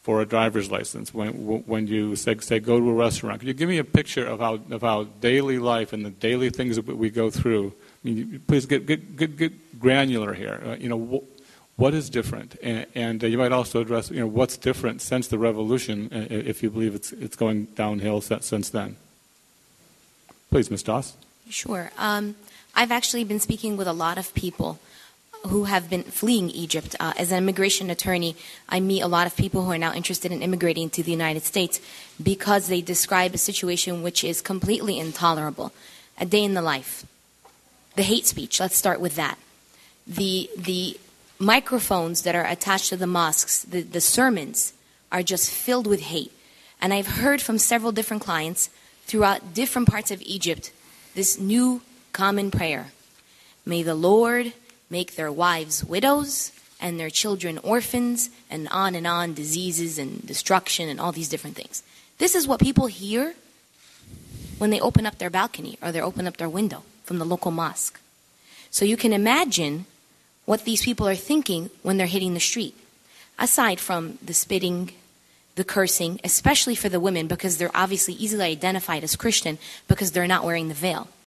for a driver's license, when you say go to a restaurant. Could you give me a picture of how daily life and the daily things that we go through? I mean, please get granular here. What is different, and you might also address what's different since the revolution, if you believe it's going downhill since then. Please, Ms. Doss. Sure. I've actually been speaking with a lot of people who have been fleeing Egypt. As an immigration attorney, I meet a lot of people who are now interested in immigrating to the United States because they describe a situation which is completely intolerable. A day in the life. The hate speech, let's start with that. The microphones that are attached to the mosques, the sermons, are just filled with hate. And I've heard from several different clients throughout different parts of Egypt this new common prayer. May the Lord make their wives widows and their children orphans, and on, diseases and destruction and all these different things. This is what people hear when they open up their balcony or they open up their window from the local mosque. So you can imagine what these people are thinking when they're hitting the street. Aside from the spitting, the cursing, especially for the women, because they're obviously easily identified as Christian because they're not wearing the veil.